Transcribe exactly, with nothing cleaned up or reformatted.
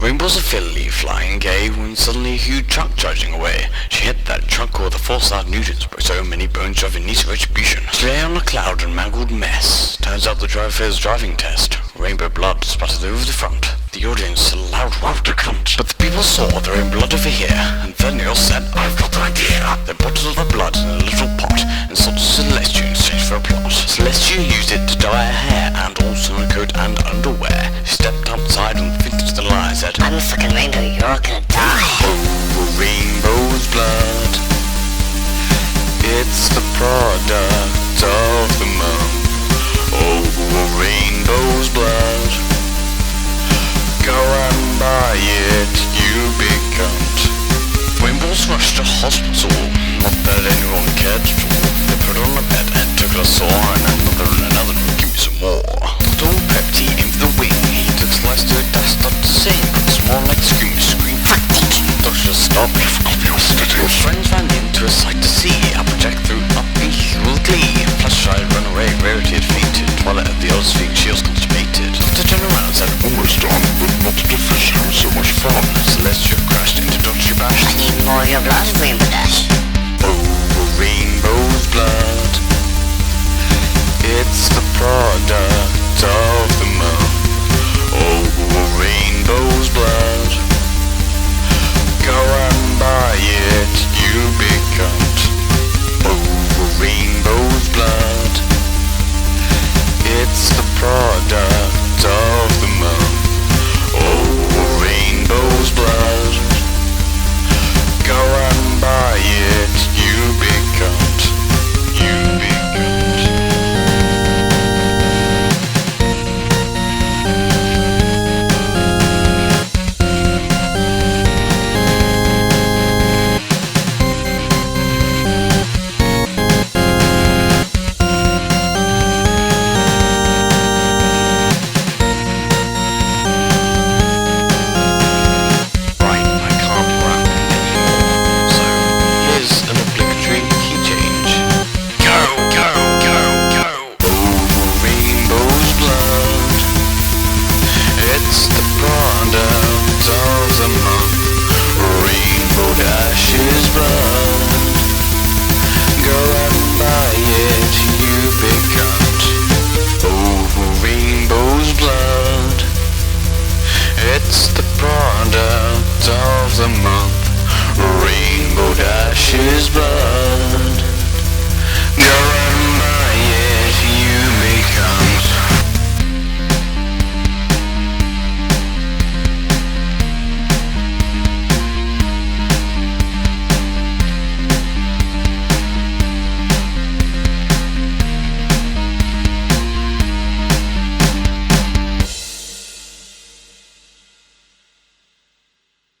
Rainbow's a filly, flying gay, when suddenly a huge truck charging away. She hit that truck with a four thousand newtons, broke so many bones driving neat retribution. She lay on a cloud and mangled mess. Turns out the driver fails driving test. Rainbow blood splattered over the front. The audience a loud wow to cunt. But the people saw their own blood over here, and then they all said, I've got an idea. They bottled the blood in a little pot, and sold it to Celestia in exchange for a plot. Celestia used it to dye her hair, and also a coat and underwear. She stepped outside and finished the line, said, I'm a fucking rainbow, you're all gonna die. Oh, rainbow's blood, it's the product of the moon. Oh, rainbow's blood, go and buy it, you big cunt. Rainbows rushed to hospital, not that anyone cared at all. They put her on a bed and took her sore, and another and another, give me some more. Doctor prepped he aimed for the wing, he took slice to a dash, started to sing, but it's more like scream, scream, Doctor stopped, your friends ran into a sight to see, a project threw up and he with glee. Flash tried run away, Rarity had fainted, Twilight at the others' feet, she was constipated. Doctor turned around and said, almost done, but not to the fish, having so much fun. Celestia crashed into Doctor Bash. I need more of your blood, rainbow